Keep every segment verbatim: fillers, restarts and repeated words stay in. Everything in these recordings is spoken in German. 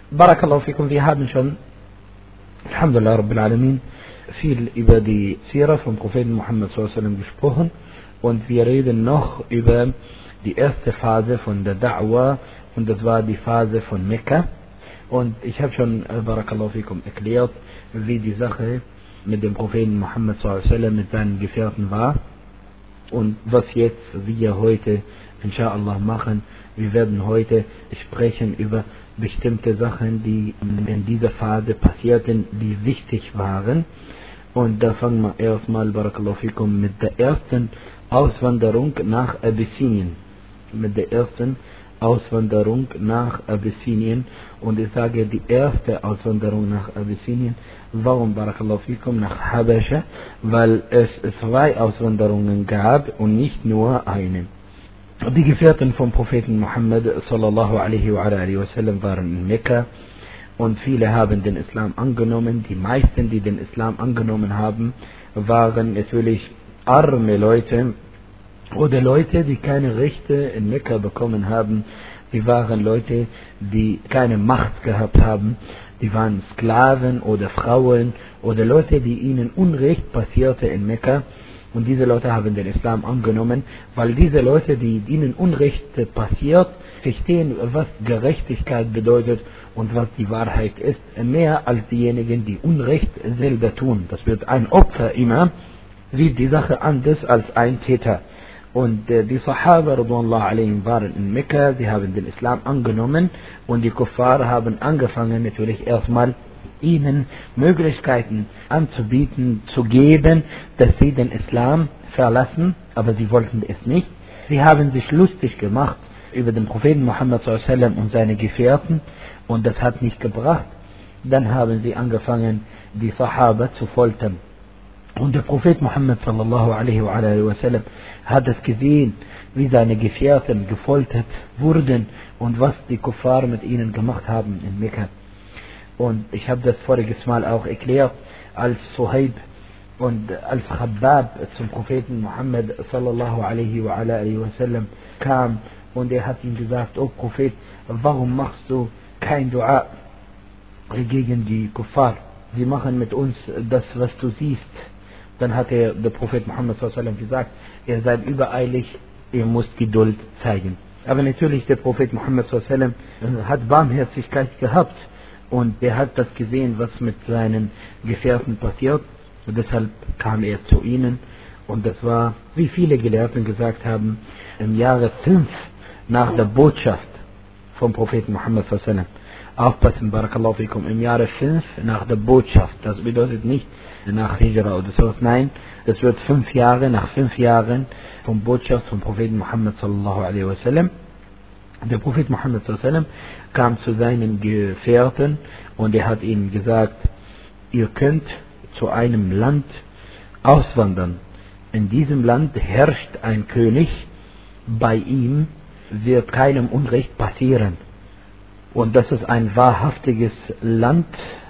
Barakallahu fikum, wir haben schon, Alhamdulillah Rabbil Alamin, viel über die Sira vom Propheten Muhammad sallallahu alaihi wasallam gesprochen und wir reden noch über die erste Phase von der Da'wah und das war die Phase von Mekka. Und ich habe schon, Barakallahu fikum, erklärt, wie die Sache mit dem Propheten Muhammad sallallahu alaihi wasallam, mit seinen Gefährten war. Und was jetzt wir heute inshallah machen, wir werden heute sprechen über bestimmte Sachen, die in dieser Phase passierten, die wichtig waren. Und da fangen wir erstmal, Barakallahu fikum, mit der ersten Auswanderung nach Abyssinien. Mit der ersten Auswanderung nach Abyssinien. Und ich sage die erste Auswanderung nach Abyssinien. Warum, Barakallahu fikum, nach Habascha? Weil es zwei Auswanderungen gab und nicht nur eine. Die Gefährten vom Propheten Muhammad sallallahu alaihi wa alihi wasallam waren in Mekka und viele haben den Islam angenommen. Die meisten, die den Islam angenommen haben, waren natürlich arme Leute oder Leute, die keine Rechte in Mekka bekommen haben. Die waren Leute, die keine Macht gehabt haben. Die waren Sklaven oder Frauen oder Leute, die ihnen Unrecht passierte in Mekka. Und diese Leute haben den Islam angenommen, weil diese Leute, die ihnen Unrecht passiert, verstehen, was Gerechtigkeit bedeutet und was die Wahrheit ist, mehr als diejenigen, die Unrecht selber tun. Das wird ein Opfer immer, sieht die Sache anders als ein Täter. Und äh, die Sahaba radhiyallahu alaihim waren in Mekka, sie haben den Islam angenommen und die Kuffar haben angefangen natürlich erstmal ihnen Möglichkeiten anzubieten, zu geben, dass sie den Islam verlassen, aber sie wollten es nicht. Sie haben sich lustig gemacht über den Propheten Muhammad sallallahu alaihi wasallam und seine Gefährten und das hat nicht gebracht. Dann haben sie angefangen, die Sahaba zu foltern. Und der Prophet Muhammad sallallahu alaihi wasallam hat es gesehen, wie seine Gefährten gefoltert wurden und was die Kuffar mit ihnen gemacht haben in Mekka. Und ich habe das voriges Mal auch erklärt, als Suhaib und als Khabbab zum Propheten Muhammad sallallahu alaihi wasallam kam und er hat ihm gesagt, oh Prophet, warum machst du kein Dua gegen die Kuffar? Sie machen mit uns das, was du siehst. Dann hat er, der Prophet Muhammad sallallahu alaihi wasallam gesagt, ihr seid übereilig, ihr müsst Geduld zeigen. Aber natürlich, der Prophet Muhammad sallallahu alaihi wasallam hat Barmherzigkeit gehabt. Und er hat das gesehen, was mit seinen Gefährten passiert. Und deshalb kam er zu ihnen. Und das war, wie viele Gelehrten gesagt haben, im Jahre fünf nach der Botschaft vom Propheten Muhammad sallallahu alaihi wasallam. Aufpassen, Barakallahu fikum, im Jahre fünf nach der Botschaft. Das bedeutet nicht nach Hijra oder so. Nein, das wird fünf Jahre, nach fünf Jahren vom Botschaft vom Propheten Muhammad sallallahu alaihi wasallam. Der Prophet Muhammad sallallahu alaihi wasallam kam zu seinen Gefährten und er hat ihnen gesagt, ihr könnt zu einem Land auswandern. In diesem Land herrscht ein König, bei ihm wird keinem Unrecht passieren. Und das ist ein wahrhaftiges Land.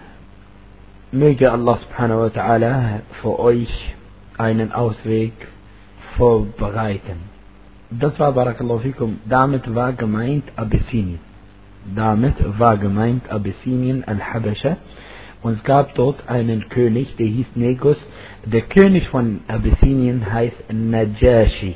Möge Allah subhanahu wa ta'ala für euch einen Ausweg vorbereiten. Das war, Barakallahu fikum, damit war gemeint Abyssinien. Damit war gemeint Abyssinien, Al-Habascha. Und es gab dort einen König, der hieß Negus. Der König von Abyssinien heißt Najashi.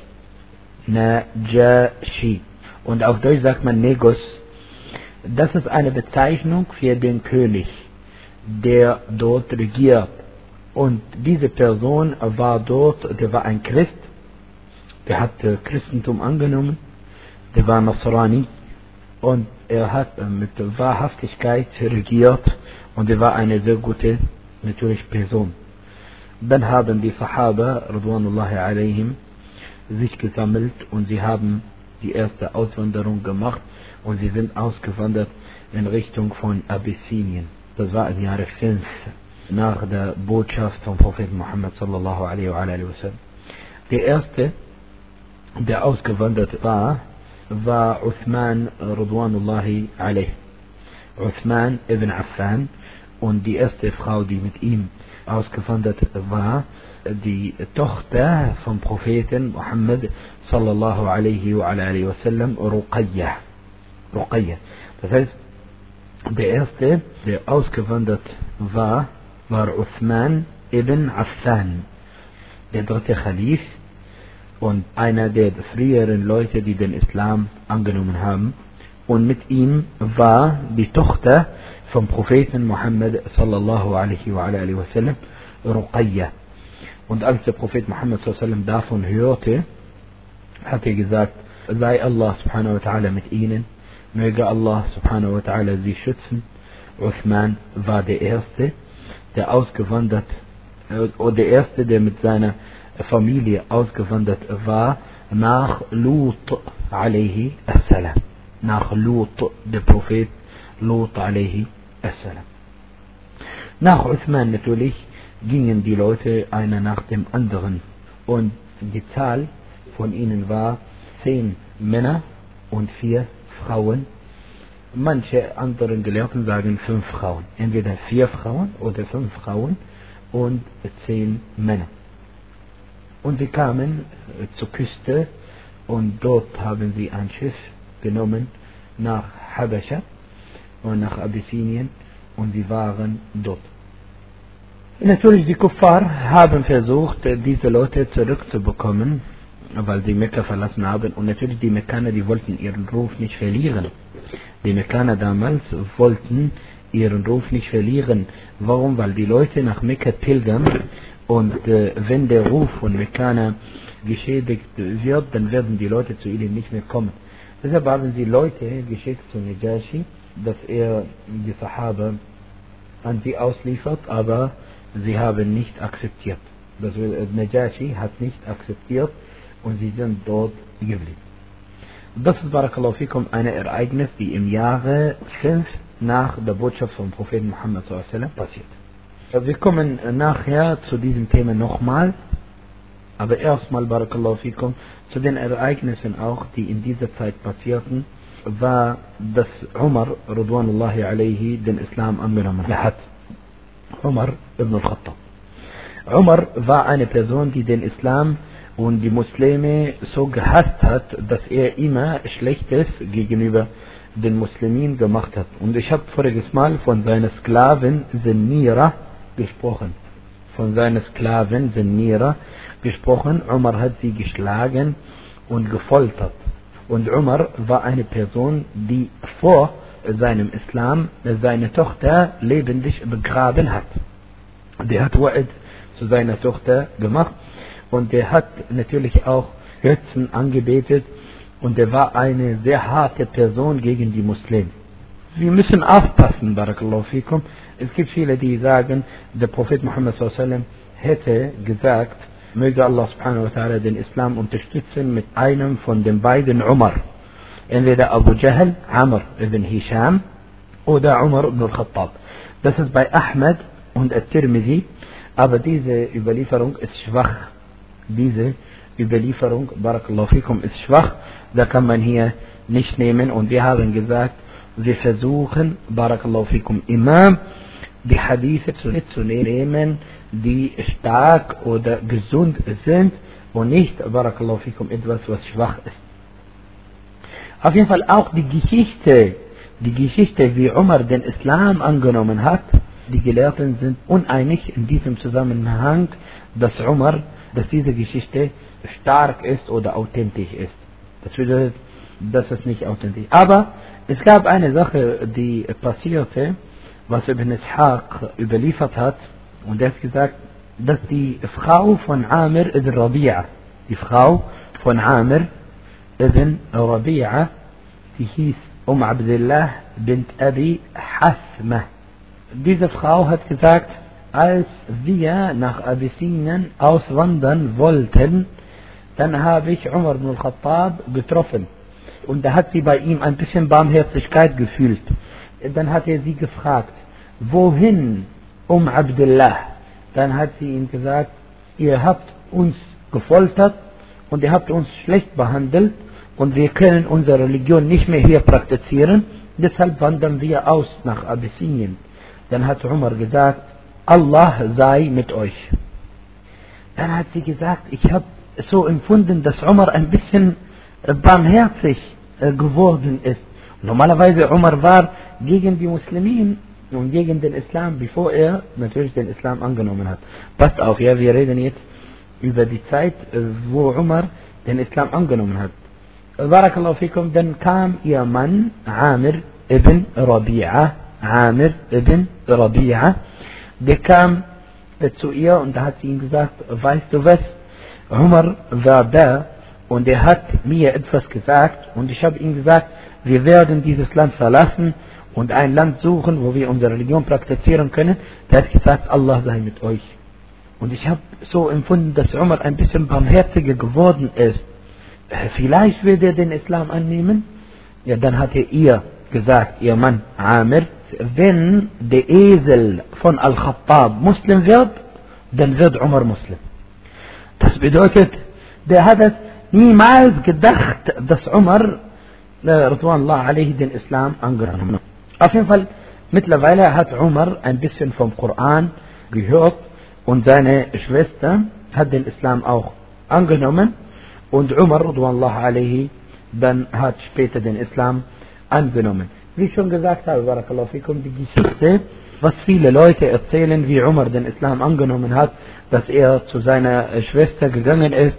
Najashi. Und auf Deutsch sagt man Negus. Das ist eine Bezeichnung für den König, der dort regiert. Und diese Person war dort, der war ein Christ. Der hat Christentum angenommen, der war Nasrani und er hat mit Wahrhaftigkeit regiert und er war eine sehr gute, natürlich Person. Dann haben die Sahaba, radwanullahi alaihim, sich gesammelt und sie haben die erste Auswanderung gemacht und sie sind ausgewandert in Richtung von Abyssinien. Das war im Jahre fünf nach der Botschaft vom Propheten Muhammad sallallahu alaihi wasallam. Der erste, der ausgewandert war, war Uthman radwanullahi alayh. Uthman ibn Affan. Und die erste Frau, die mit ihm ausgewandert war, die Tochter vom Propheten Muhammad sallallahu alaihi wa alihi wasallam, Ruqayya. Ruqayya. Das heißt, Der erste, der ausgewandert war, war Uthman ibn Affan, der dritte Khalif und einer der früheren Leute, die den Islam angenommen haben. Und mit ihm war die Tochter vom Propheten Muhammad sallallahu alaihi wa alihi wa sallam, Ruqayya. Und als der Prophet Muhammad sallallahu alaihi wa sallam davon hörte, hat er gesagt, sei Allah subhanahu wa ta'ala mit ihnen, möge Allah subhanahu wa ta'ala sie schützen. Uthman war der Erste, der ausgewandert, oder der Erste, der mit seiner Familie ausgewandert war, nach Lut alaihi assalam. Nach Lut, der Prophet Lut alaihi assalam. Nach Uthman natürlich gingen die Leute einer nach dem anderen und die Zahl von ihnen war zehn Männer und vier Frauen. Manche anderen Gelehrten sagen fünf Frauen. Entweder vier Frauen oder fünf Frauen und zehn Männer. Und sie kamen zur Küste und dort haben sie ein Schiff genommen nach Habascha und nach Abyssinien und sie waren dort. Natürlich die Kuffar haben versucht, diese Leute zurückzubekommen, weil sie Mekka verlassen haben. Und natürlich die Mekkaner, die wollten ihren Ruf nicht verlieren. Die Mekkaner damals wollten ihren Ruf nicht verlieren. Warum? Weil die Leute nach Mekka pilgern und äh, wenn der Ruf von Mekkaner geschädigt wird, dann werden die Leute zu ihnen nicht mehr kommen. Deshalb haben sie Leute geschickt zu Najashi, dass er die Sahaba an sie ausliefert, aber sie haben nicht akzeptiert. Das Najashi hat nicht akzeptiert und sie sind dort geblieben. Das ist, Barakallahu fikum, ein Ereignis, die im Jahre fünf nach der Botschaft vom Propheten Muhammad sallallahu alaihi wasallam passiert. Wir kommen nachher zu diesem Thema nochmal, aber erstmal, Barakallahu fikum, zu den Ereignissen auch, die in dieser Zeit passierten, war, dass Umar, Ridwanullahi alaihi, den Islam angenommen hat. Umar ibn al-Khattab. Umar war eine Person, die den Islam und die Muslime so gehasst hat, dass er immer Schlechtes gegenüber den Muslimen gemacht hat. Und ich habe voriges Mal von seiner Sklavin Zenira gesprochen. Von seiner Sklavin Zenira gesprochen. Umar hat sie geschlagen und gefoltert. Und Umar war eine Person, die vor seinem Islam seine Tochter lebendig begraben hat. Der hat Wa'id zu seiner Tochter gemacht und der hat natürlich auch Götzen angebetet und er war eine sehr harte Person gegen die Muslime. Wir müssen aufpassen, Barakallahu fikum. Es gibt viele, die sagen, der Prophet Muhammad sallallahu alaihi wasallam hätte gesagt, möge Allah subhanahu wa ta'ala den Islam unterstützen mit einem von den beiden Umar. Entweder Abu Jahl, Amr ibn Hisham oder Umar ibn al-Khattab. Das ist bei Ahmed und At-Tirmidhi, aber diese Überlieferung ist schwach. Diese Überlieferung, Barakallahu fikum, ist schwach. Da kann man hier nicht nehmen und wir haben gesagt, wir versuchen, Barakallahu fikum, immer die Hadithe zu nehmen, die stark oder gesund sind und nicht, Barakallahu fikum, etwas, was schwach ist. Auf jeden Fall auch die Geschichte, die Geschichte, wie Umar den Islam angenommen hat, die Gelehrten sind uneinig in diesem Zusammenhang, dass Umar, dass diese Geschichte stark ist oder authentisch ist. Das bedeutet, das ist nicht authentisch. Aber es gab eine Sache, die passierte, was Ibn Ishaq überliefert hat, und er hat gesagt, dass die Frau von Amir ibn Rabi'a, die Frau von Amir ibn Rabi'a, die hieß Um Abdullah bint Abi Hasma. Diese Frau hat gesagt, als wir nach Abyssinien auswandern wollten, dann habe ich Umar ibn al-Khattab getroffen. Und da hat sie bei ihm ein bisschen Barmherzigkeit gefühlt. Dann hat er sie gefragt, wohin, Um Abdullah? Dann hat sie ihm gesagt, ihr habt uns gefoltert und ihr habt uns schlecht behandelt und wir können unsere Religion nicht mehr hier praktizieren, deshalb wandern wir aus nach Abyssinien. Dann hat Umar gesagt, Allah sei mit euch. Dann hat sie gesagt, ich habe so empfunden, dass Umar ein bisschen barmherzig geworden ist Normalerweise Umar war gegen die Muslimen und gegen den Islam, bevor er natürlich den Islam angenommen hat. Passt auf, ja, wir reden jetzt über die Zeit, wo Umar den Islam angenommen hat. Barakallahu fikum, dann kam ihr Mann, Amir ibn Rabi'a, Amir ibn Rabi'a, der kam zu ihr und da hat sie ihm gesagt, weißt du was, Umar war da und er hat mir etwas gesagt und ich habe ihm gesagt, wir werden dieses Land verlassen und ein Land suchen, wo wir unsere Religion praktizieren können. Der hat gesagt, Allah sei mit euch. Und ich habe so empfunden, dass Umar ein bisschen barmherziger geworden ist. Vielleicht wird er den Islam annehmen. Ja, dann hat er ihr gesagt, ihr Mann Amir, wenn der Esel von Al-Khattab Muslim wird, dann wird Umar Muslim. Das bedeutet, der hat es niemals gedacht, dass Umar Radwanullah alaihi den Islam angenommen. Auf jeden Fall, mittlerweile hat Umar ein bisschen vom Koran gehört und seine Schwester hat den Islam auch angenommen und Umar Radwanullah alaihi dann hat später den Islam angenommen. Wie ich schon gesagt habe, Barakallahu fikum, die Geschichte, was viele Leute erzählen, wie Umar den Islam angenommen hat, dass er zu seiner Schwester gegangen ist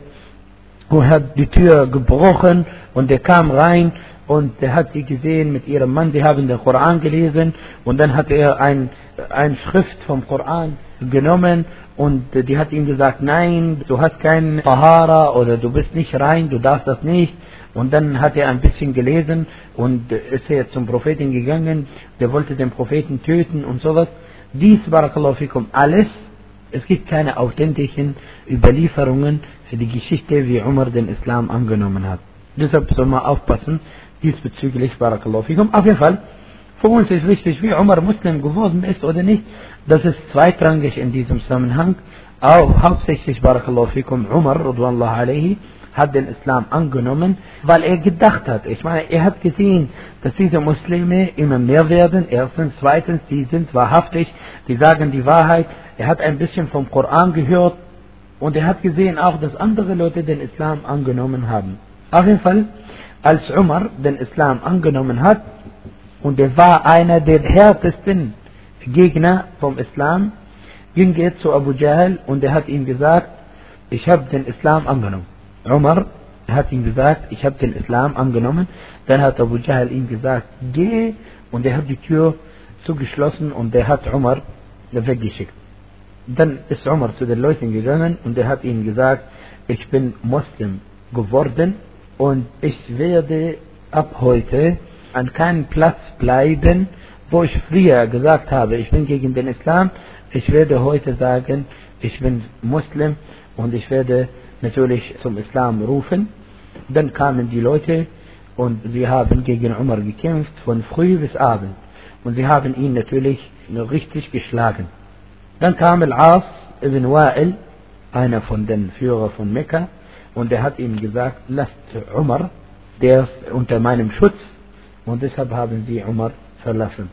und hat die Tür gebrochen und er kam rein und er hat sie gesehen mit ihrem Mann, sie haben den Koran gelesen und dann hat er ein, ein Schrift vom Koran genommen und die hat ihm gesagt, nein, du hast kein Tahara oder du bist nicht rein, du darfst das nicht. Und dann hat er ein bisschen gelesen und ist er zum Propheten gegangen, der wollte den Propheten töten und sowas. Dies, Barakallahu fikum, alles, es gibt keine authentischen Überlieferungen für die Geschichte, wie Umar den Islam angenommen hat. Deshalb soll man aufpassen, diesbezüglich, Barakallahu fikum. Auf jeden Fall, für uns ist wichtig, wie Umar Muslim geworden ist oder nicht, das ist zweitrangig in diesem Zusammenhang. Auch hauptsächlich, Barakallahu fikum, Umar, Radwanullah alaihi, hat den Islam angenommen, weil er gedacht hat. Ich meine, er hat gesehen, dass diese Muslime immer mehr werden. Erstens, zweitens, die sind wahrhaftig, die sagen die Wahrheit. Er hat ein bisschen vom Koran gehört und er hat gesehen auch, dass andere Leute den Islam angenommen haben. Auf jeden Fall, als Umar den Islam angenommen hat und er war einer der härtesten Gegner vom Islam, ging er zu Abu Jahl und er hat ihm gesagt, ich habe den Islam angenommen. Umar hat ihm gesagt, ich habe den Islam angenommen. Dann hat Abu Jahl ihm gesagt, geh, und er hat die Tür zugeschlossen und er hat Umar weggeschickt. Dann ist Umar zu den Leuten gegangen und er hat ihnen gesagt, ich bin Muslim geworden und ich werde ab heute an keinem Platz bleiben, wo ich früher gesagt habe, ich bin gegen den Islam. Ich werde heute sagen, ich bin Muslim und ich werde natürlich zum Islam rufen. Dann kamen die Leute und sie haben gegen Umar gekämpft von früh bis abend und sie haben ihn natürlich richtig geschlagen. Dann kam Al-As ibn Wa'il, einer von den Führern von Mekka, und er hat ihm gesagt, lasst Umar, der ist unter meinem Schutz, und deshalb haben sie Umar verlassen.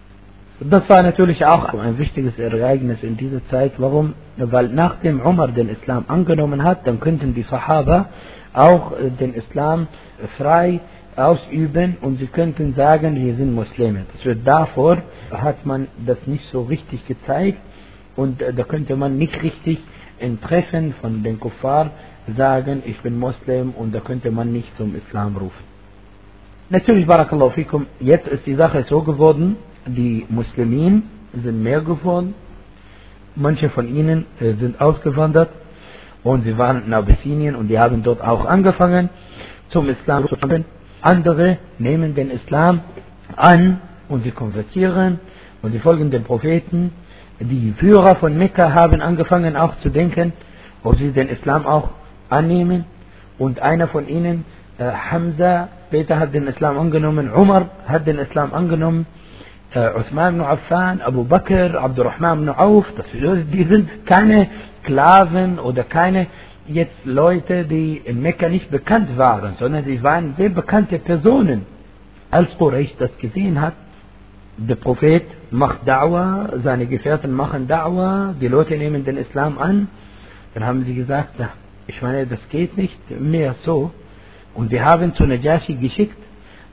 Das war natürlich auch ein wichtiges Ereignis in dieser Zeit. Warum? Weil nachdem Umar den Islam angenommen hat, dann könnten die Sahaba auch den Islam frei ausüben und sie könnten sagen, wir sind Muslime. Das wird davor, hat man das nicht so richtig gezeigt und da könnte man nicht richtig in Treffen von den Kuffar sagen, ich bin Muslim, und da könnte man nicht zum Islam rufen. Natürlich, Barakallahu fikum, jetzt ist die Sache so geworden, die Muslimen sind mehr geworden, manche von ihnen äh, sind ausgewandert und sie waren in Abyssinien und die haben dort auch angefangen zum Islam zu kommen. Andere nehmen den Islam an und sie konvertieren und sie folgen den Propheten. Die Führer von Mekka haben angefangen auch zu denken, ob sie den Islam auch annehmen, und einer von ihnen, äh, Hamza, später hat den Islam angenommen, Umar hat den Islam angenommen, Uthman ibn Affan, Abu Bakr, Abdurrahman ibn Auf, das, die sind keine Sklaven oder keine jetzt Leute, die in Mekka nicht bekannt waren, sondern sie waren sehr bekannte Personen. Als Quraysh das gesehen hat, der Prophet macht Da'wah, seine Gefährten machen Da'wah, die Leute nehmen den Islam an, dann haben sie gesagt, na, ich meine, das geht nicht mehr so. Und wir haben zu Najashi geschickt,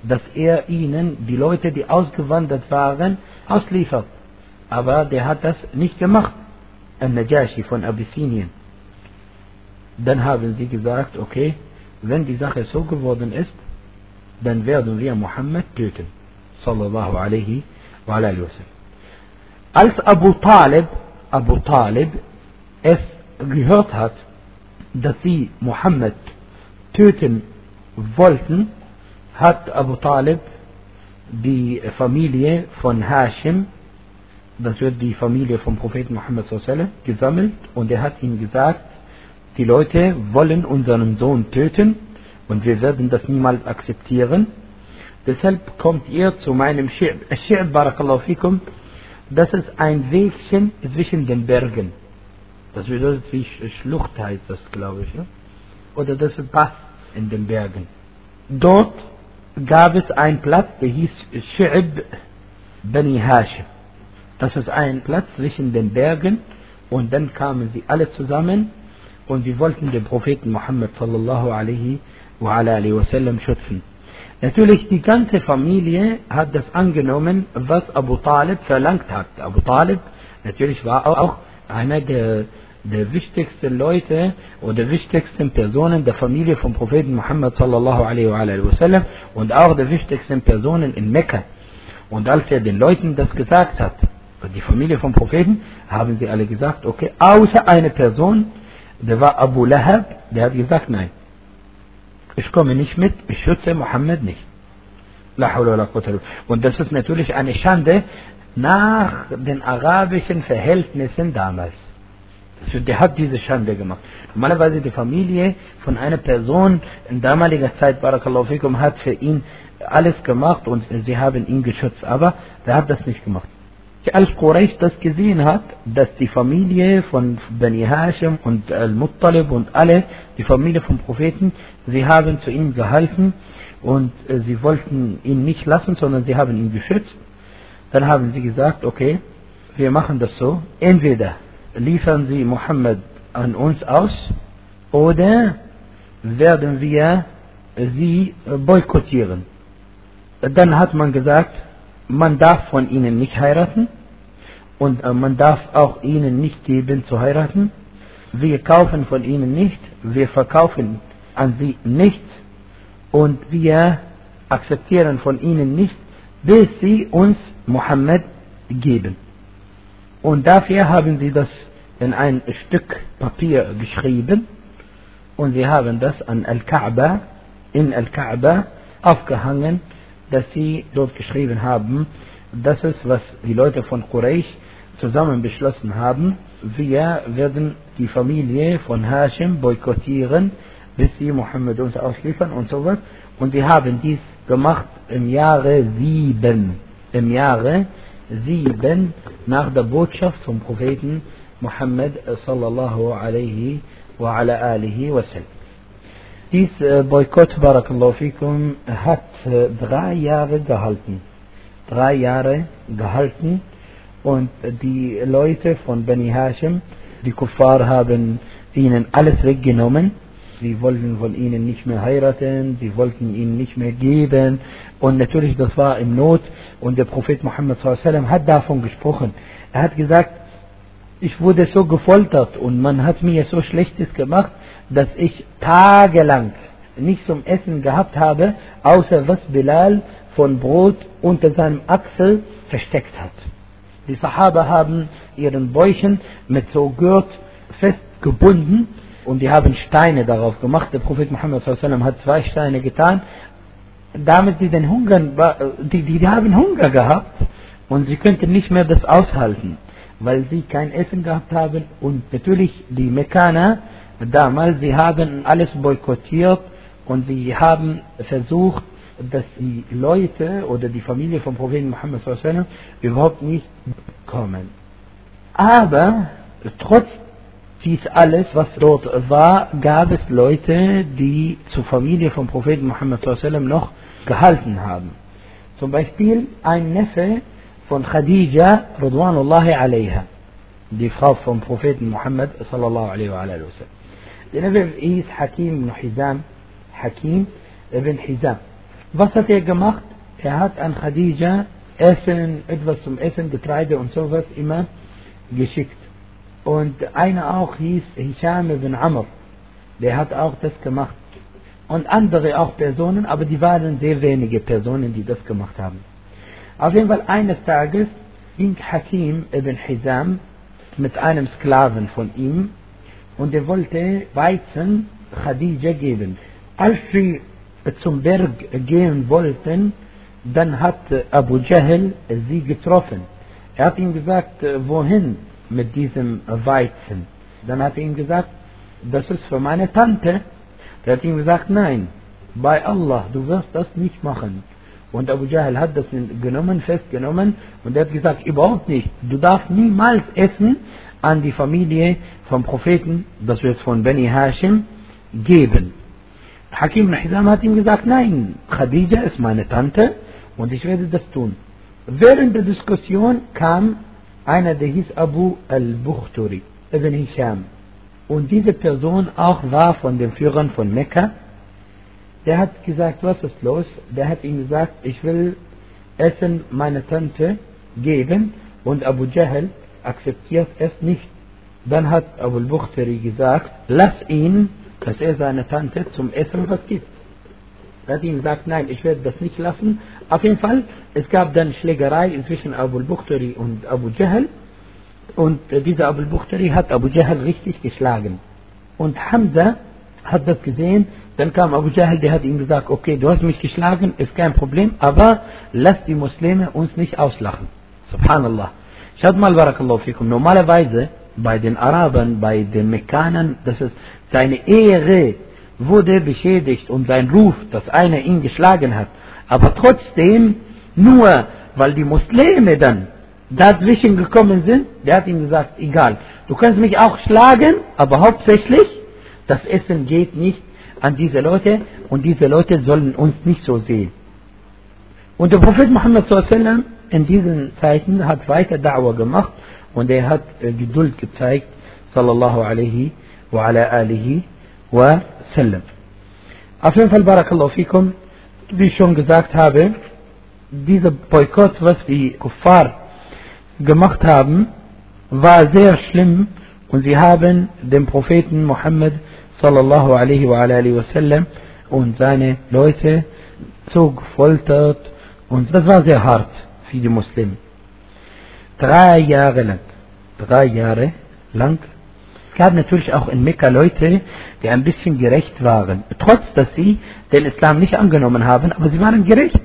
dass er ihnen die Leute, die ausgewandert waren, ausliefert. Aber der hat das nicht gemacht, Al-Najashi von Abyssinien. Dann haben sie gesagt, okay, wenn die Sache so geworden ist, dann werden wir Muhammad töten. Sallallahu alaihi wa alaihi wasallam. Als Abu Talib, Abu Talib es gehört hat, dass sie Muhammad töten wollten, hat Abu Talib die Familie von Hashim, das wird die Familie vom Propheten Muhammad sallallahu alaihi wasallam, gesammelt und er hat ihnen gesagt, die Leute wollen unseren Sohn töten und wir werden das niemals akzeptieren. Deshalb kommt ihr zu meinem Schi'b. Schi'b, barakallahu fikum, das ist ein Wegchen zwischen den Bergen. Das bedeutet wie Schlucht heißt das, glaube ich. Ne? Oder das ist Pass in den Bergen. Dort gab es einen Platz, der hieß Schi'b Bani Hashim. Das ist ein Platz zwischen den Bergen und dann kamen sie alle zusammen und sie wollten den Propheten Muhammad sallallahu alaihi wa alihi wasallam schützen. Natürlich die ganze Familie hat das angenommen, was Abu Talib verlangt hat. Abu Talib natürlich war auch einer der, der wichtigsten Leute oder wichtigsten Personen der Familie vom Propheten Muhammad sallallahu alaihi wa alihi wasallam und auch der wichtigsten Personen in Mekka. Und als er den Leuten das gesagt hat, die Familie vom Propheten, haben sie alle gesagt, okay, außer eine Person, der war Abu Lahab, der hat gesagt, nein, ich komme nicht mit, ich schütze Muhammad nicht. Und das ist natürlich eine Schande nach den arabischen Verhältnissen damals. Der hat diese Schande gemacht. Normalerweise die Familie von einer Person in damaliger Zeit, barakallahu fikum, hat für ihn alles gemacht und sie haben ihn geschützt, aber der hat das nicht gemacht. Als Quraysh das gesehen hat, dass die Familie von Bani Hashim und Al-Muttalib und alle, die Familie vom Propheten, sie haben zu ihm gehalten und äh, sie wollten ihn nicht lassen, sondern sie haben ihn geschützt. Dann haben sie gesagt, okay, wir machen das so, entweder liefern sie Muhammad an uns aus oder werden wir sie boykottieren. Dann hat man gesagt, man darf von ihnen nicht heiraten und äh, man darf auch ihnen nicht geben zu heiraten. Wir kaufen von ihnen nicht, wir verkaufen an sie nichts und wir akzeptieren von ihnen nicht, bis sie uns Muhammad geben. Und dafür haben sie das in ein Stück Papier geschrieben und sie haben das an Al-Kaaba, in Al-Kaaba aufgehangen, dass sie dort geschrieben haben, das ist, was die Leute von Quraysh zusammen beschlossen haben, wir werden die Familie von Hashim boykottieren, bis sie Muhammad uns ausliefern und so was. Und sie haben dies gemacht im Jahre sieben, im Jahre sieben nach der Botschaft vom Propheten Muhammad sallallahu alaihi wa ala alihi wasallam. Dies äh, Boykott, barakallahu fikum, hat äh, drei Jahre gehalten. Drei Jahre gehalten und die Leute von Bani Hashim, die Kuffar, haben ihnen alles weggenommen. Sie wollten von ihnen nicht mehr heiraten, sie wollten ihnen nicht mehr geben und natürlich das war im Not und der Prophet Muhammad sallallahu alaihi wasallam hat davon gesprochen. Er hat gesagt, ich wurde so gefoltert und man hat mir so Schlechtes gemacht, dass ich tagelang nicht zum Essen gehabt habe, außer was Bilal von Brot unter seinem Achsel versteckt hat. Die Sahaba haben ihren Bäuchen mit so Gurt festgebunden und die haben Steine darauf gemacht. Der Prophet Muhammad sallallahu alaihi wasallam hat zwei Steine getan, damit sie den Hunger, die, die, die haben Hunger gehabt und sie könnten nicht mehr das aushalten, weil sie kein Essen gehabt haben und natürlich die Mekkaner damals, sie haben alles boykottiert und sie haben versucht, dass die Leute oder die Familie vom Propheten Muhammad sallallahu alaihi wasallam überhaupt nicht kommen. Aber trotz dies alles, was dort war, gab es Leute, die zur Familie vom Propheten Muhammad sallallahu alaihi wasallam noch gehalten haben. Zum Beispiel ein Neffe von Khadija radwanullahi alaiha, die Frau vom Propheten Muhammad sallallahu alaihi wasallam. Der Neffe hieß Hakim ibn Hizam, Hakim ibn Hizam. Was hat er gemacht? Er hat an Khadija Essen, etwas zum Essen, Getreide und sowas immer geschickt. Und einer auch hieß Hisham ibn Amr, der hat auch das gemacht. Und andere auch Personen, aber die waren sehr wenige Personen, die das gemacht haben. Auf jeden Fall eines Tages ging Hakim ibn Hizam mit einem Sklaven von ihm und er wollte Weizen Khadija geben. Als sie zum Berg gehen wollten, dann hat Abu Jahl sie getroffen. Er hat ihm gesagt, wohin mit diesem Weizen? Dann hat er ihm gesagt, das ist für meine Tante. Er hat ihm gesagt, nein, bei Allah, du wirst das nicht machen. Und Abu Jahl hat das genommen, festgenommen und er hat gesagt, überhaupt nicht. Du darfst niemals Essen an die Familie vom Propheten, das wird von Bani Hashim, geben. Hakim ibn Hizam hat ihm gesagt, nein, Khadija ist meine Tante und ich werde das tun. Während der Diskussion kam einer, der hieß Abu al-Bukhturi, ibn Hisham. Und diese Person auch war von den Führern von Mekka. Der hat gesagt, was ist los? Der hat ihm gesagt, ich will Essen meiner Tante geben und Abu Jahl akzeptiert es nicht. Dann hat Abu al-Bukhturi gesagt, lass ihn, dass er seine Tante zum Essen was gibt. Er hat ihm gesagt, nein, ich werde das nicht lassen. Auf jeden Fall, es gab dann Schlägerei zwischen Abu al-Bukhturi und Abu Jahl. Und äh, dieser Abu al-Bukhturi hat Abu Jahl richtig geschlagen. Und Hamza hat das gesehen. Dann kam Abu Jahl, der hat ihm gesagt, okay, du hast mich geschlagen, ist kein Problem, aber lass die Muslime uns nicht auslachen. Subhanallah. Schaut mal, Barakallahu fikum, normalerweise bei den Arabern, bei den Mekkanern, das ist seine Ehre wurde beschädigt und sein Ruf, dass einer ihn geschlagen hat. Aber trotzdem, nur weil die Muslime dann dazwischen gekommen sind, der hat ihm gesagt, egal, du kannst mich auch schlagen, aber hauptsächlich, das Essen geht nicht an diese Leute und diese Leute sollen uns nicht so sehen. Und der Prophet Muhammad sallallahu alaihi wasallam in diesen Zeiten hat weiter Da'wah gemacht und er hat äh, Geduld gezeigt, sallallahu alaihi wa ala alihi wa sallam. Auf jeden Fall, Barakallahu fikum, wie ich schon gesagt habe, dieser Boykott, was die Kuffar gemacht haben, war sehr schlimm und sie haben den Propheten Muhammad sallallahu alaihi wa alihi wasallam und seine Leute so gefoltert und das war sehr hart für die Muslime. Drei Jahre lang, drei Jahre lang, es gab natürlich auch in Mekka Leute, die ein bisschen gerecht waren, trotz dass sie den Islam nicht angenommen haben, aber sie waren gerecht.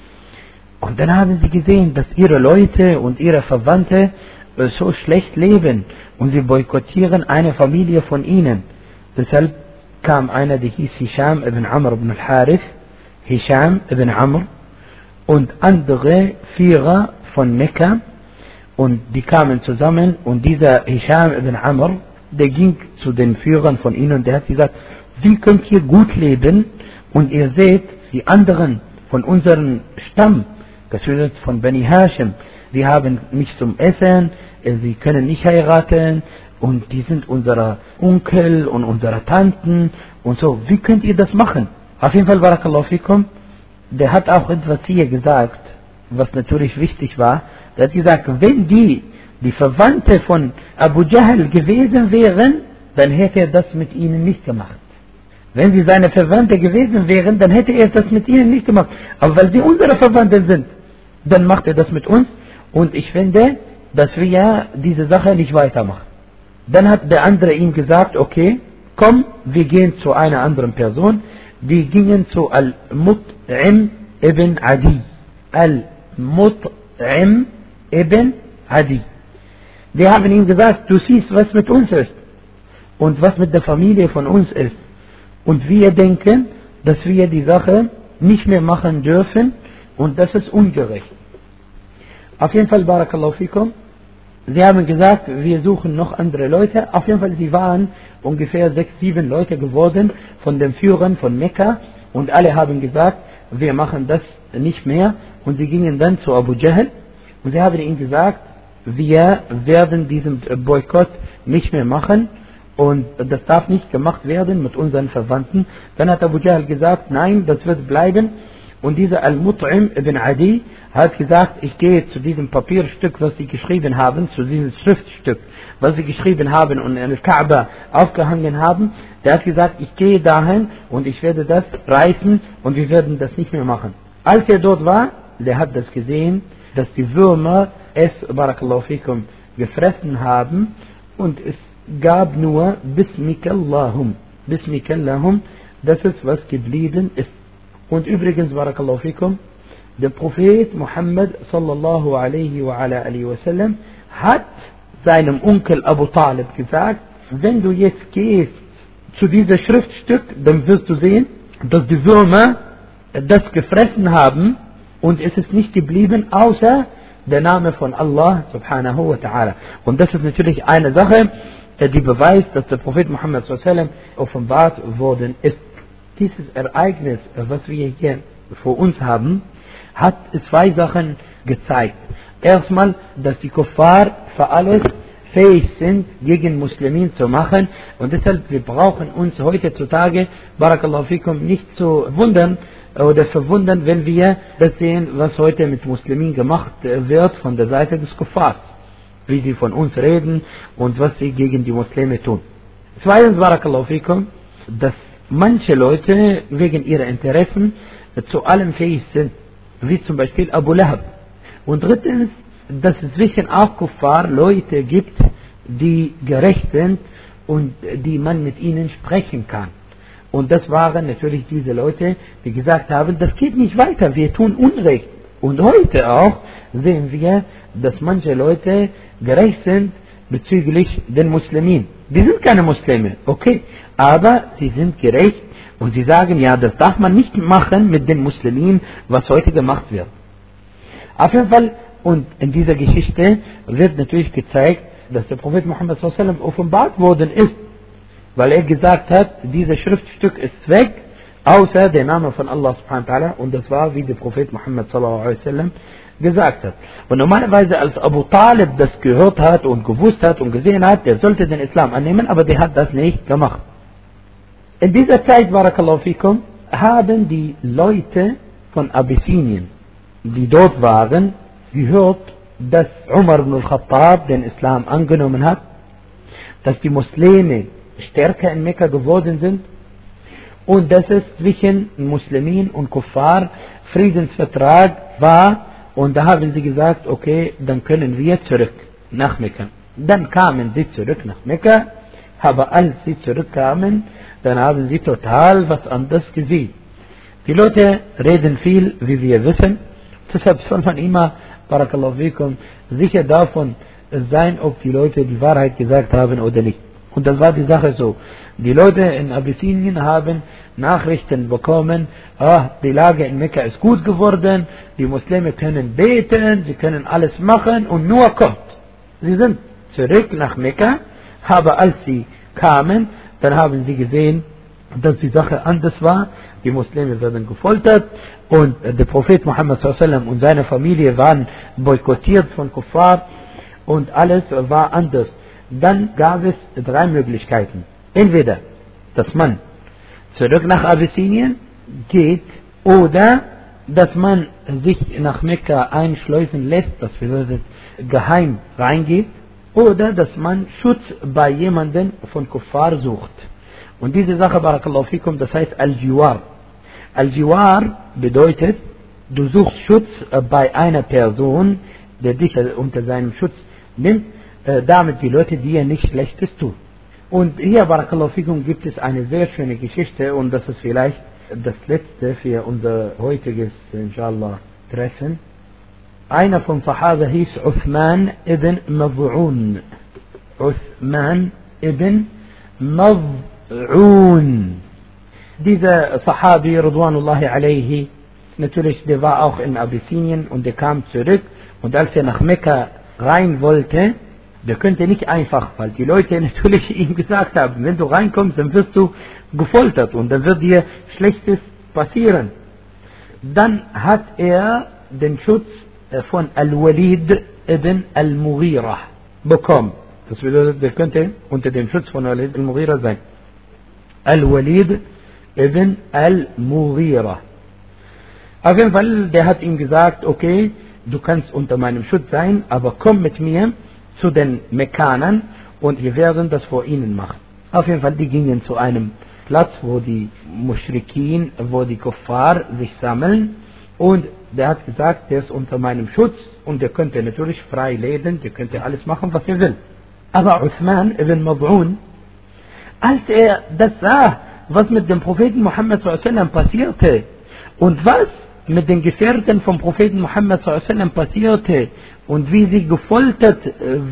Und dann haben sie gesehen, dass ihre Leute und ihre Verwandte so schlecht leben und sie boykottieren eine Familie von ihnen. Deshalb kam einer, der hieß Hisham ibn Amr ibn al-Harith, Hisham ibn Amr und andere Führer von Mekka und die kamen zusammen und dieser Hisham ibn Amr, der ging zu den Führern von ihnen und der hat gesagt, wie könnt ihr gut leben und ihr seht, die anderen von unserem Stamm, das wird von Bani Hashim, die haben nichts zum Essen, sie können nicht heiraten und die sind unsere Onkel und unsere Tanten und so. Wie könnt ihr das machen? Auf jeden Fall, Barakallahu fikum, der hat auch etwas hier gesagt, was natürlich wichtig war. Der hat gesagt, wenn die, die Verwandte von Abu Jahl gewesen wären, dann hätte er das mit ihnen nicht gemacht. Wenn sie seine Verwandte gewesen wären, dann hätte er das mit ihnen nicht gemacht. Aber weil sie unsere Verwandte sind, dann macht er das mit uns. Und ich finde, dass wir ja diese Sache nicht weitermachen. Dann hat der andere ihm gesagt, okay, komm, wir gehen zu einer anderen Person. Die gingen zu Al-Mut'im ibn Adi. Al-Mut'im ibn Adi. Die haben ihm gesagt, du siehst, was mit uns ist. Und was mit der Familie von uns ist. Und wir denken, dass wir die Sache nicht mehr machen dürfen. Und das ist ungerecht. Auf jeden Fall, Barakallahu fikum. Sie haben gesagt, wir suchen noch andere Leute. Auf jeden Fall, sie waren ungefähr sechs, sieben Leute geworden von den Führern von Mekka. Und alle haben gesagt, wir machen das nicht mehr. Und sie gingen dann zu Abu Jahl. Und sie haben ihm gesagt, wir werden diesen Boykott nicht mehr machen. Und das darf nicht gemacht werden mit unseren Verwandten. Dann hat Abu Jahl gesagt, nein, das wird bleiben. Und dieser Al-Mut'im ibn Adi hat gesagt, ich gehe zu diesem Papierstück, was sie geschrieben haben, zu diesem Schriftstück, was sie geschrieben haben und in der Kaaba aufgehangen haben. Der hat gesagt, ich gehe dahin und ich werde das reißen und wir werden das nicht mehr machen. Als er dort war, der hat das gesehen, dass die Würmer es, barakallahu fikum, gefressen haben und es gab nur Bismikallahum. Bismikallahum, das ist was geblieben ist. Und übrigens, barakallahu fikum, der Prophet Muhammad sallallahu alaihi wa ala alihi wa sallam hat seinem Onkel Abu Talib gesagt, wenn du jetzt gehst zu diesem Schriftstück, dann wirst du sehen, dass die Würmer das gefressen haben und es ist nicht geblieben, außer der Name von Allah subhanahu wa ta'ala. Und das ist natürlich eine Sache, die beweist, dass der Prophet Muhammad sallallahu alaihi wa sallam offenbart worden ist. Dieses Ereignis, was wir hier vor uns haben, hat zwei Sachen gezeigt. Erstmal, dass die Kuffar für alles fähig sind, gegen Muslimin zu machen. Und deshalb, wir brauchen uns heutzutage, barakallahu fikum, nicht zu wundern oder verwundern, wenn wir das sehen, was heute mit Muslimin gemacht wird von der Seite des Kuffars. Wie sie von uns reden und was sie gegen die Muslime tun. Zweitens, barakallahu fikum, dass manche Leute wegen ihrer Interessen zu allem fähig sind, wie zum Beispiel Abu Lahab. Und drittens, dass es zwischen auch Kuffar Leute gibt, die gerecht sind und die man mit ihnen sprechen kann. Und das waren natürlich diese Leute, die gesagt haben, das geht nicht weiter, wir tun Unrecht. Und heute auch sehen wir, dass manche Leute gerecht sind bezüglich den Muslimen. Die sind keine Muslime, okay, aber sie sind gerecht und sie sagen, ja, das darf man nicht machen mit den Muslimen, was heute gemacht wird. Auf jeden Fall, und in dieser Geschichte wird natürlich gezeigt, dass der Prophet Muhammad sallallahu alaihi wasallam offenbart worden ist, weil er gesagt hat, dieses Schriftstück ist weg, außer der Name von Allah subhanahu wa ta'ala, und das war, wie der Prophet Muhammad sallallahu alaihi wasallam gesagt hat. Und normalerweise, als Abu Talib das gehört hat und gewusst hat und gesehen hat, der sollte den Islam annehmen, aber der hat das nicht gemacht. In dieser Zeit, barakallahu fikum, haben die Leute von Abyssinien, die dort waren, gehört, dass Umar ibn al-Khattab den Islam angenommen hat, dass die Muslime stärker in Mekka geworden sind und dass es zwischen Muslimin und Kuffar Friedensvertrag war. Und da haben sie gesagt, okay, dann können wir zurück nach Mekka. Dann kamen sie zurück nach Mekka, aber als sie zurückkamen, dann haben sie total was anderes gesehen. Die Leute reden viel, wie wir wissen, deshalb soll man immer, barakallahu fikum, sicher davon sein, ob die Leute die Wahrheit gesagt haben oder nicht. Und das war die Sache so. Die Leute in Abyssinien haben Nachrichten bekommen, ah, die Lage in Mekka ist gut geworden, die Muslime können beten, sie können alles machen und nur kommt. Sie sind zurück nach Mekka, aber als sie kamen, dann haben sie gesehen, dass die Sache anders war. Die Muslime werden gefoltert und der Prophet Muhammad sallallahu alaihi wasallam und seine Familie waren boykottiert von Kuffar und alles war anders. Dann gab es drei Möglichkeiten. Entweder, dass man zurück nach Abyssinien geht oder dass man sich nach Mekka einschleusen lässt, das bedeutet geheim reingeht, oder dass man Schutz bei jemandem von Kuffar sucht. Und diese Sache, barakallahu fikum, das heißt Al-Jiwar. Al-Jiwar bedeutet, du suchst Schutz bei einer Person, der dich unter seinem Schutz nimmt, damit die Leute dir nicht Schlechtes tun. Und hier, barakallahu fikum, gibt es eine sehr schöne Geschichte und das ist vielleicht das letzte für unser heutiges, inshallah, Treffen. Einer von Sahaba hieß Uthman ibn Maz'un. Uthman ibn Maz'un. Dieser Sahabi, Ridwanullahi alayhi, natürlich, der war auch in Abyssinien und der kam zurück und als er nach Mekka rein wollte, der könnte nicht einfach, weil die Leute natürlich ihm gesagt haben, wenn du reinkommst, dann wirst du gefoltert und dann wird dir Schlechtes passieren. Dann hat er den Schutz von Al-Walid ibn Al-Mughira bekommen. Das bedeutet, der könnte unter dem Schutz von Al-Walid Al-Mughira sein. Al-Walid ibn Al-Mughira. Auf jeden Fall, der hat ihm gesagt, okay, du kannst unter meinem Schutz sein, aber komm mit mir zu den Mekkanern und wir werden das vor ihnen machen. Auf jeden Fall, die gingen zu einem Platz, wo die Muschrikin, wo die Kuffar sich sammeln, und der hat gesagt, der ist unter meinem Schutz und der könnte natürlich frei leben, der könnte alles machen, was er will. Aber Uthman ibn Maz'un, als er das sah, was mit dem Propheten Muhammad sallallahu alaihi wasallam passierte und was mit den Gefährten vom Propheten Muhammad sallallahu alaihi wasallam passierte und wie sie gefoltert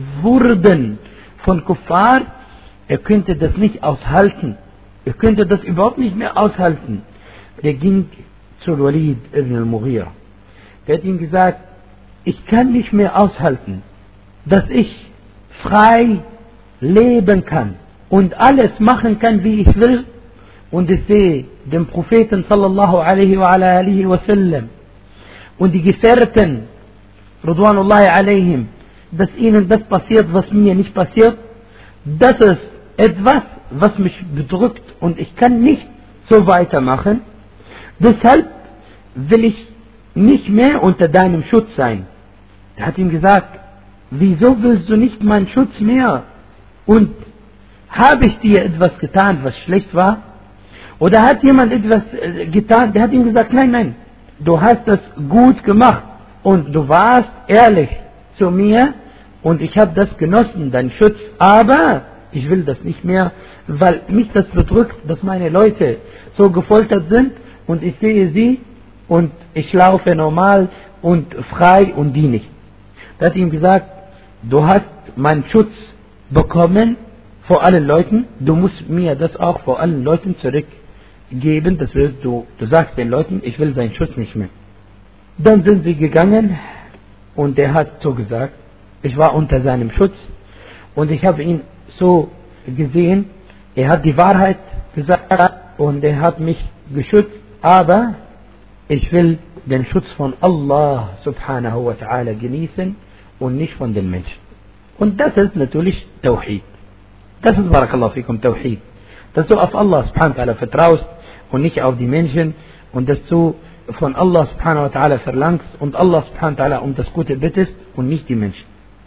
wurden von Kuffar, er könnte das nicht aushalten. Er könnte das überhaupt nicht mehr aushalten. Der ging zu Walid ibn al-Mughira. Der hat ihm gesagt, ich kann nicht mehr aushalten, dass ich frei leben kann und alles machen kann, wie ich will, und ich sehe den Propheten sallallahu alaihi wa ala alihi wa sallam und die Gefährten Ridwanullahi alaihim, dass ihnen das passiert, was mir nicht passiert. Das ist etwas, was mich bedrückt und ich kann nicht so weitermachen. Deshalb will ich nicht mehr unter deinem Schutz sein. Er hat ihm gesagt, wieso willst du nicht meinen Schutz mehr? Und habe ich dir etwas getan, was schlecht war? Oder hat jemand etwas getan? Der hat ihm gesagt, nein, nein, du hast das gut gemacht und du warst ehrlich zu mir und ich habe das genossen, deinen Schutz, aber ich will das nicht mehr, weil mich das bedrückt, dass meine Leute so gefoltert sind und ich sehe sie und ich laufe normal und frei und die nicht. Er hat ihm gesagt, du hast meinen Schutz bekommen vor allen Leuten, du musst mir das auch vor allen Leuten zurückgeben, das willst du, du sagst den Leuten, ich will seinen Schutz nicht mehr. Dann sind sie gegangen und er hat so gesagt, ich war unter seinem Schutz und ich habe ihn so gesehen, er hat die Wahrheit gesagt und er hat mich geschützt, aber ich will den Schutz von Allah subhanahu wa ta'ala genießen und nicht von den Menschen. Und das ist natürlich Tawhid. Das ist, Barakallahu fikum, Tawhid. Dass du auf Allah subhanahu wa ta'ala vertraust und nicht auf die Menschen und dass du von Allah subhanahu wa ta'ala verlangst und Allah subhanahu wa ta'ala um das Gute bittest und nicht die Menschen.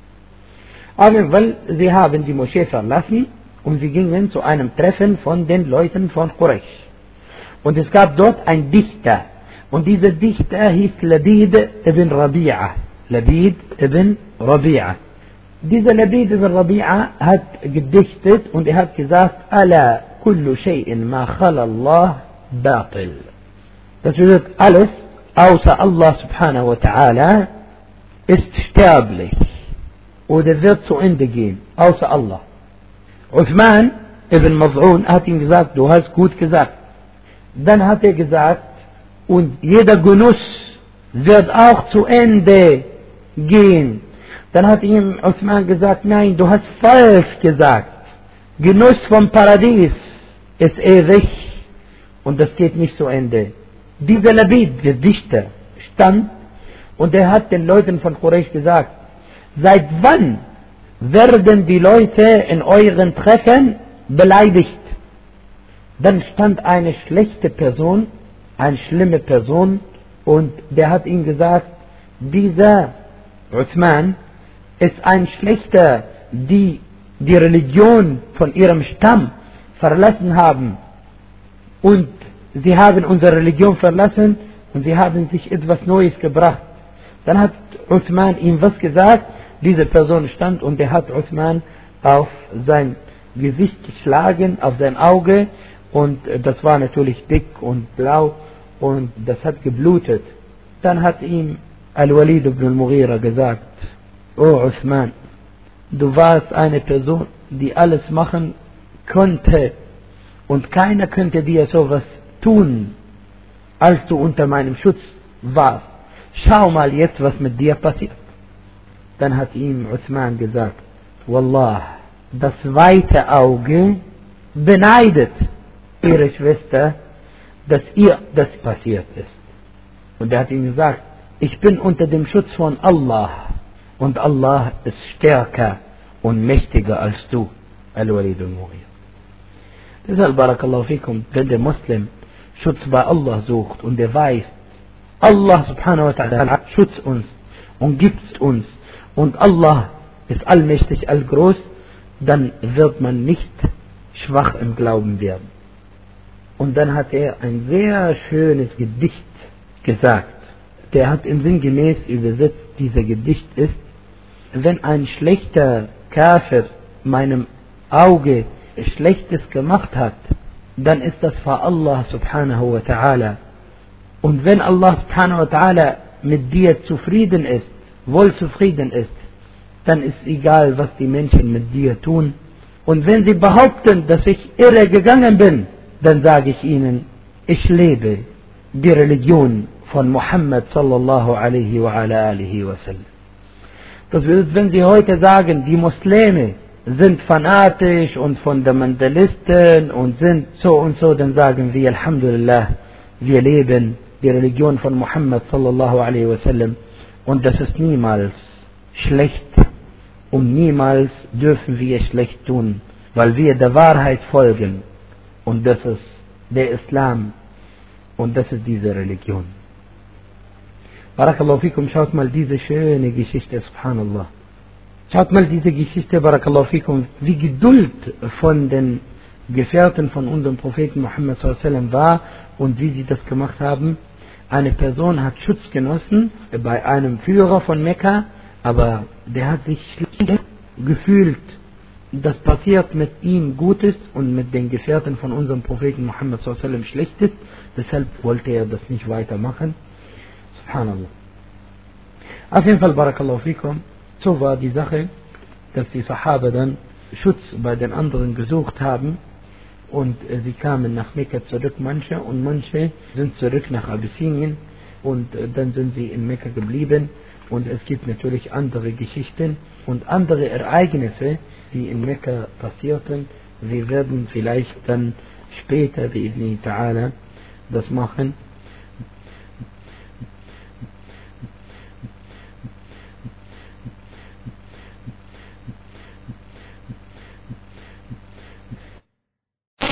Aber weil sie haben die Moschee verlassen und sie gingen zu einem Treffen von den Leuten von Quraysh. Und es gab dort einen Dichter. Und dieser Dichter hieß Labid ibn Rabi'a. Labid ibn Rabi'a. Dieser Labid ibn Rabi'a hat gedichtet und er hat gesagt, Ala kullu shay'in ma khala Allah batil. Das bedeutet, alles außer Allah subhanahu wa ta'ala ist sterblich oder wird zu Ende gehen, außer Allah. Uthman ibn Maz'un hat ihm gesagt, du hast gut gesagt. Dann hat er gesagt, und jeder Genuss wird auch zu Ende gehen. Dann hat ihm Uthman gesagt, nein, du hast falsch gesagt. Genuss vom Paradies ist ewig und das geht nicht zu Ende. Dieser Labid, der Dichter, stand und er hat den Leuten von Quraysh gesagt, seit wann werden die Leute in euren Treffen beleidigt? Dann stand eine schlechte Person, eine schlimme Person, und der hat ihm gesagt, dieser Uthman ist ein Schlechter, die die Religion von ihrem Stamm verlassen haben und sie haben unsere Religion verlassen und sie haben sich etwas Neues gebracht. Dann hat Uthman ihm was gesagt, diese Person stand und er hat Uthman auf sein Gesicht geschlagen, auf sein Auge, und das war natürlich dick und blau und das hat geblutet. Dann hat ihm Al-Walid ibn al-Mughira gesagt, oh Uthman, du warst eine Person, die alles machen konnte und keiner könnte dir sowas tun, als du unter meinem Schutz warst. Schau mal jetzt, was mit dir passiert. Dann hat ihm Uthman gesagt, Wallah, das weite Auge beneidet ihre Schwester, dass ihr das passiert ist. Und er hat ihm gesagt, ich bin unter dem Schutz von Allah und Allah ist stärker und mächtiger als du, Al-Walid al-Mughira. Deshalb, Barakallahu fikum, wenn der Muslim Schutz bei Allah sucht und er weiß, Allah subhanahu wa ta'ala schützt uns und gibt uns und Allah ist allmächtig, allgroß, dann wird man nicht schwach im Glauben werden. Und dann hat er ein sehr schönes Gedicht gesagt. Der hat im sinngemäß übersetzt, dieser Gedicht ist: Wenn ein schlechter Kafir meinem Auge Schlechtes gemacht hat, dann ist das für Allah subhanahu wa ta'ala. Und wenn Allah subhanahu wa ta'ala mit dir zufrieden ist, wohl zufrieden ist, dann ist egal, was die Menschen mit dir tun. Und wenn sie behaupten, dass ich irre gegangen bin, dann sage ich ihnen, ich lebe die Religion von Muhammad sallallahu alaihi wa ala alihi wa sallam. Das bedeutet, wenn sie heute sagen, die Muslime sind fanatisch und Fundamentalisten und sind so und so, dann sagen wir, Alhamdulillah, wir leben die Religion von Muhammad sallallahu alaihi wa sallam, und das ist niemals schlecht und niemals dürfen wir schlecht tun, weil wir der Wahrheit folgen, und das ist der Islam und das ist diese Religion. Barakallahu fikum, schaut mal diese schöne Geschichte, subhanallah. Schaut mal diese Geschichte, Barakallahu fikum, wie Geduld von den Gefährten von unserem Propheten Muhammad sallallahu alaihi wasallam war und wie sie das gemacht haben. Eine Person hat Schutz genossen bei einem Führer von Mekka, aber der hat sich schlecht gefühlt. Das passiert mit ihm Gutes und mit den Gefährten von unserem Propheten Muhammad sallallahu alaihi wasallam Schlechtes. Deshalb wollte er das nicht weitermachen. Subhanallah. Auf jeden Fall, Barakallahu fikum, so war die Sache, dass die Sahaba dann Schutz bei den anderen gesucht haben und äh, sie kamen nach Mekka zurück, manche, und manche sind zurück nach Abyssinien und äh, dann sind sie in Mekka geblieben, und es gibt natürlich andere Geschichten und andere Ereignisse, die in Mekka passierten. Wir werden vielleicht dann später, bi'idhni ta'ala, das machen.